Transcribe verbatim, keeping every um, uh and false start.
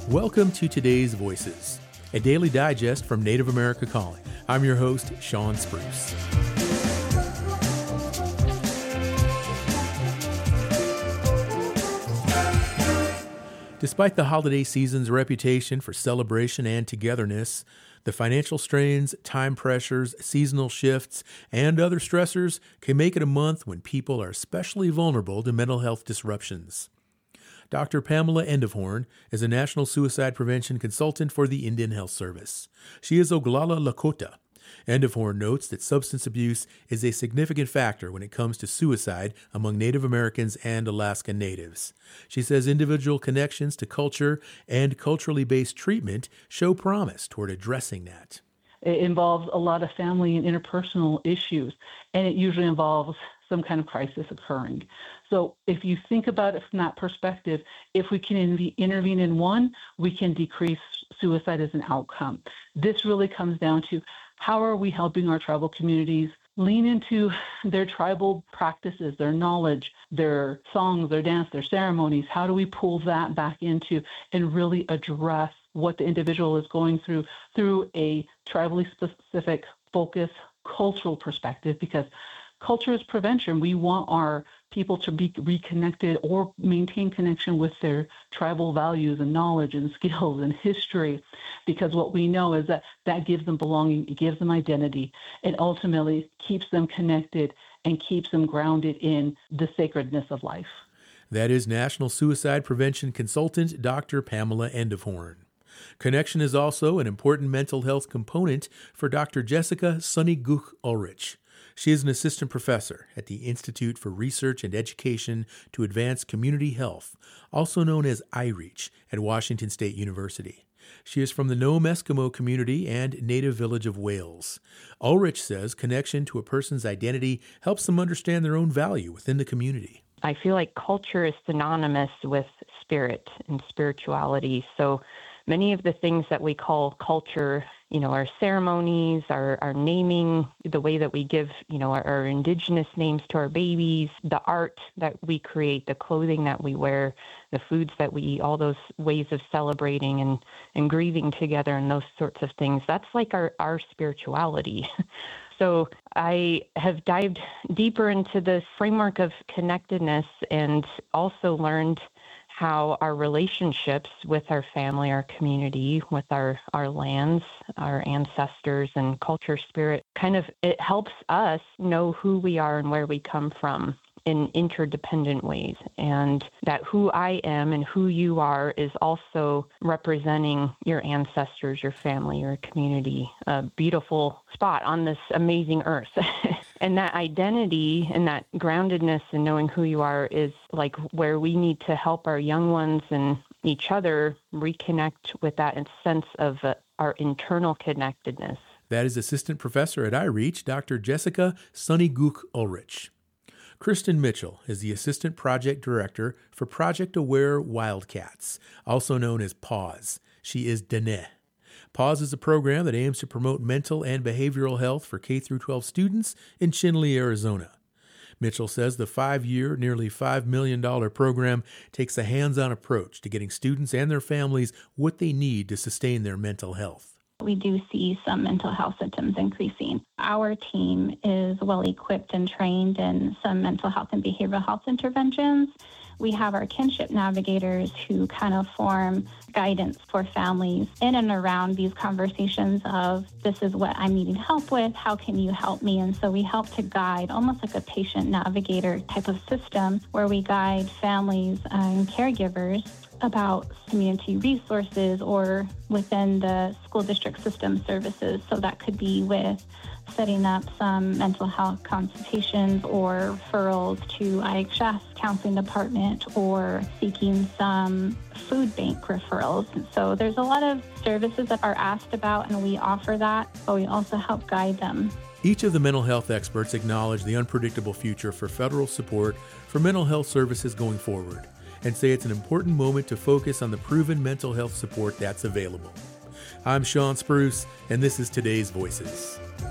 Welcome to Today's Voices, a daily digest from Native America Calling. I'm your host, Sean Spruce. Despite the holiday season's reputation for celebration and togetherness, the financial strains, time pressures, seasonal shifts, and other stressors can make it a month when people are especially vulnerable to mental health disruptions. Doctor Pamela Endivhorn is a national suicide prevention consultant for the Indian Health Service. She is Oglala Lakota. Endivhorn notes that substance abuse is a significant factor when it comes to suicide among Native Americans and Alaska Natives. She says individual connections to culture and culturally based treatment show promise toward addressing that. It involves a lot of family and interpersonal issues, and it usually involves some kind of crisis occurring. So if you think about it from that perspective, if we can in- intervene in one, we can decrease suicide as an outcome. This really comes down to how are we helping our tribal communities lean into their tribal practices, their knowledge, their songs, their dance, their ceremonies. How do we pull that back into and really address what the individual is going through through a tribally specific focus cultural perspective, because culture is prevention. We want our people to be reconnected or maintain connection with their tribal values and knowledge and skills and history, because what we know is that that gives them belonging, it gives them identity, and ultimately keeps them connected and keeps them grounded in the sacredness of life. That is National Suicide Prevention Consultant Doctor Pamela Endivhorn. Connection is also an important mental health component for Doctor Jessica Sunniguch Ulrich. She is an assistant professor at the Institute for Research and Education to Advance Community Health, also known as I REACH, at Washington State University. She is from the Nome Eskimo community and native village of Wales. Ulrich says connection to a person's identity helps them understand their own value within the community. I feel like culture is synonymous with spirit and spirituality. So many of the things that we call culture, you know, our ceremonies, our, our naming, the way that we give, you know, our, our indigenous names to our babies, the art that we create, the clothing that we wear, the foods that we eat, all those ways of celebrating and, and grieving together and those sorts of things. That's like our, our spirituality. So I have dived deeper into this framework of connectedness and also learned how our relationships with our family, our community, with our, our lands, our ancestors and culture spirit, kind of, it helps us know who we are and where we come from in interdependent ways. And that who I am and who you are is also representing your ancestors, your family, your community, a beautiful spot on this amazing earth. And that identity and that groundedness and knowing who you are is like where we need to help our young ones and each other reconnect with that sense of uh, our internal connectedness. That is Assistant Professor at I REACH, Doctor Jessica Sunniguch Ulrich. Kristen Mitchell is the Assistant Project Director for Project Aware Wildcats, also known as PAWS. She is Dene. PAWS is a program that aims to promote mental and behavioral health for K through twelve students in Chinle, Arizona. Mitchell says the five-year, nearly five million dollars program takes a hands-on approach to getting students and their families what they need to sustain their mental health. We do see some mental health symptoms increasing. Our team is well equipped and trained in some mental health and behavioral health interventions. We have our kinship navigators who kind of form guidance for families in and around these conversations of, this is what I'm needing help with, how can you help me? And so we help to guide, almost like a patient navigator type of system, where we guide families and caregivers about community resources or within the school district system services. So that could be with setting up some mental health consultations or referrals to I H S counseling department or seeking some food bank referrals. So there's a lot of services that are asked about and we offer that, but we also help guide them. Each of the mental health experts acknowledge the unpredictable future for federal support for mental health services going forward, and say it's an important moment to focus on the proven mental health support that's available. I'm Sean Spruce, and this is Today's Voices.